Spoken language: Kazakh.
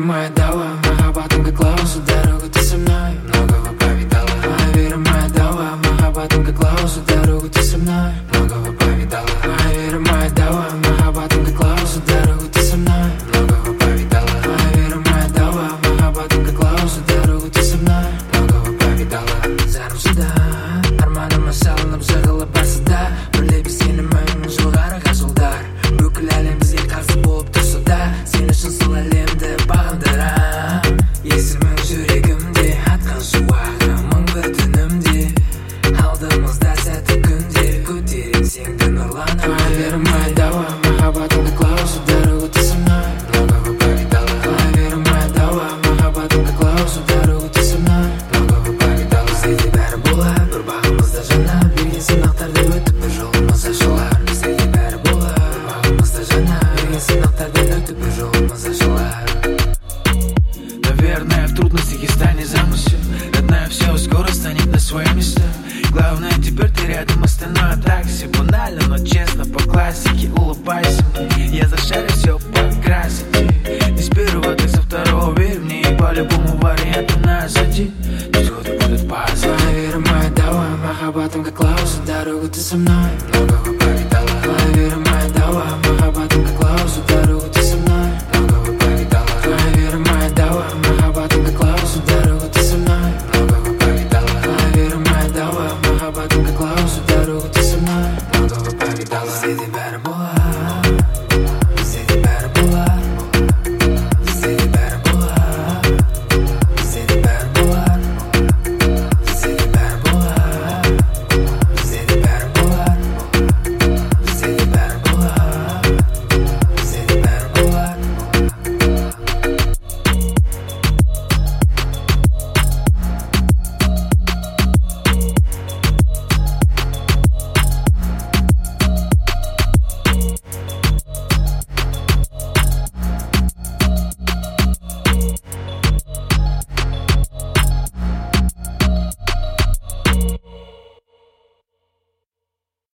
моя дала, махаббатом как Клаусу, дорогу ты со мной многого повидала. Моя вера, моя дала, махаббатом как Клаусу, дорогу ты со мной многого повидала. Моя вера, моя дала, махаббатом как Клаусу, дорогу ты со мной многого повидала. Моя вера, моя дала, махаббатом как Клаусу, дорогу ты со мной многого повидала. Зарымсыда арманым асалынып жығылып барсыда, мүлде біз сенімің жылғары жылдар. Бүкіл әлем бізге қарсы болып тұрса да, сен үшін сол әлемді бағындырам. Есімің жүрегімде, атқан шуағым мың бір түнімде, алдымызда сәтті күнде, көтерілсең де нұрланам. Моя вера, моя дала, махаббатым как Клаусу, дорогу ты со мной многого повидала. Моя вера, моя дала, махаббатым как Клаусу, дорогу ты со мной многого повидала. Бізде бәрі болады, бір бағымызда жанап, берген сынақтарды өтіп бір жолымыз ашылар. Бізде бәрі болады, бір бағымызда жанап, берген сынақтарды өтіп бір жолымыз ашылар. Наверное, в трудностях и станет замысел. Родная, все скоро станет на свои места. Главное, теперь ты рядом, остальное так все банально, но честно, по классике. Улыбайся мне, я зашарю все покрасить. Не с первого, так со второго, верь мне, и по любому варианту нас один. Чудо будут пазы. Моя вера, моя дала, махаббатом как Клаусу, дорогу ты со мной многого